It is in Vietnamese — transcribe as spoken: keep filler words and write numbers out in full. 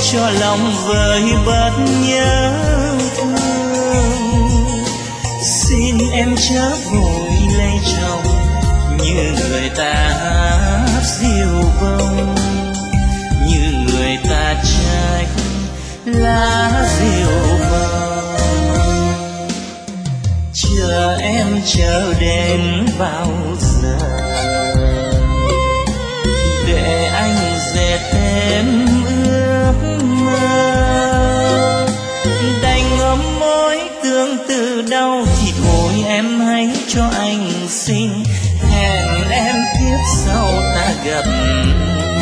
cho lòng vơi bớt nhớ thương. Xin em chớ vội lấy chồng như người ta hát diều bông, như người ta trách lá diều bông. Chờ em chờ đến bao giờ để anh dệt thêm ước mơ. Đành ngậm môi tương tư đau thì thôi em hãy cho anh xin hẹn em kiếp sau ta gặp